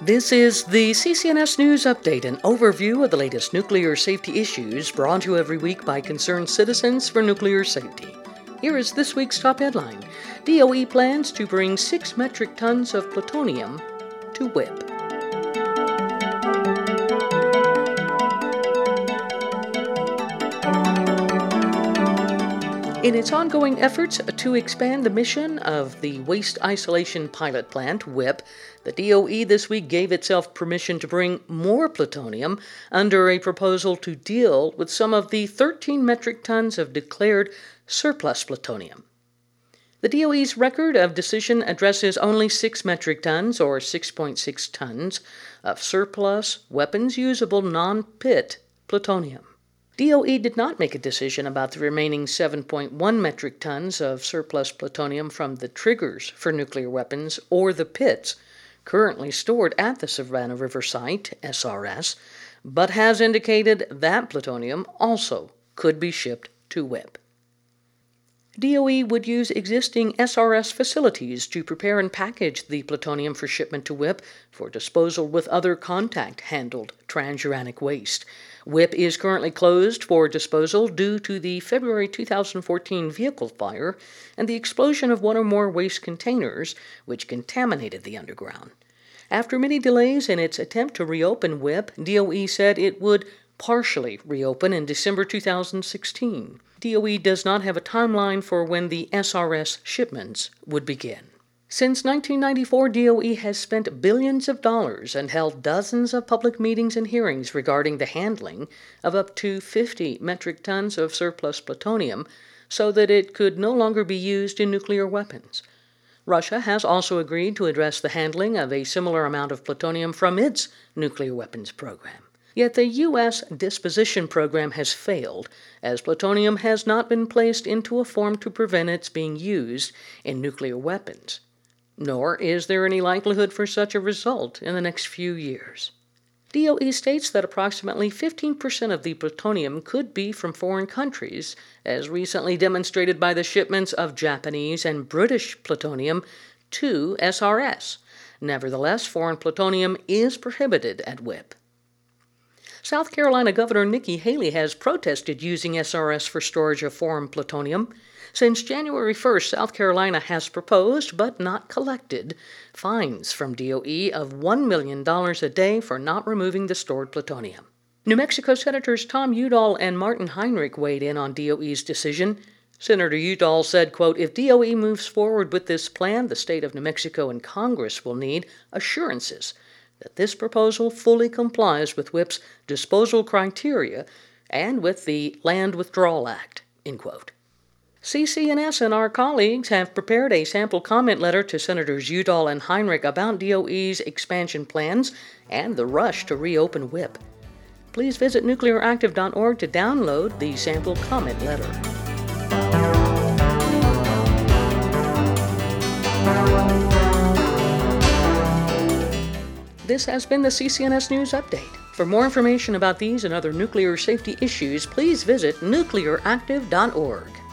This is the CCNS News Update, an overview of the latest nuclear safety issues brought to you every week by concerned citizens for nuclear safety. Here is this week's top headline. DOE plans to bring 6 metric tons of plutonium to WIPP. In its ongoing efforts to expand the mission of the Waste Isolation Pilot Plant, WIPP, the DOE this week gave itself permission to bring more plutonium under a proposal to deal with some of the 13 metric tons of declared surplus plutonium. The DOE's record of decision addresses only 6 metric tons, or 6.6 tons, of surplus weapons-usable non-pit plutonium. DOE did not make a decision about the remaining 7.1 metric tons of surplus plutonium from the triggers for nuclear weapons or the pits currently stored at the Savannah River Site, SRS, but has indicated that plutonium also could be shipped to WIPP. DOE would use existing SRS facilities to prepare and package the plutonium for shipment to WIPP for disposal with other contact-handled transuranic waste. WIPP is currently closed for disposal due to the February 2014 vehicle fire and the explosion of one or more waste containers, which contaminated the underground. After many delays in its attempt to reopen WIPP, DOE said it would partially reopen in December 2016. DOE does not have a timeline for when the SRS shipments would begin. Since 1994, DOE has spent billions of dollars and held dozens of public meetings and hearings regarding the handling of up to 50 metric tons of surplus plutonium so that it could no longer be used in nuclear weapons. Russia has also agreed to address the handling of a similar amount of plutonium from its nuclear weapons program. Yet the U.S. disposition program has failed, as plutonium has not been placed into a form to prevent its being used in nuclear weapons. Nor is there any likelihood for such a result in the next few years. DOE states that approximately 15% of the plutonium could be from foreign countries, as recently demonstrated by the shipments of Japanese and British plutonium to SRS. Nevertheless, foreign plutonium is prohibited at WIPP. South Carolina Governor Nikki Haley has protested using SRS for storage of foreign plutonium. Since January 1st, South Carolina has proposed, but not collected, fines from DOE of $1 million a day for not removing the stored plutonium. New Mexico Senators Tom Udall and Martin Heinrich weighed in on DOE's decision. Senator Udall said, quote, "If DOE moves forward with this plan, the state of New Mexico and Congress will need assurances that this proposal fully complies with WIPP's disposal criteria and with the Land Withdrawal Act," end quote. CCNS and our colleagues have prepared a sample comment letter to Senators Udall and Heinrich about DOE's expansion plans and the rush to reopen WIPP. Please visit nuclearactive.org to download the sample comment letter. This has been the CCNS News Update. For more information about these and other nuclear safety issues, please visit nuclearactive.org.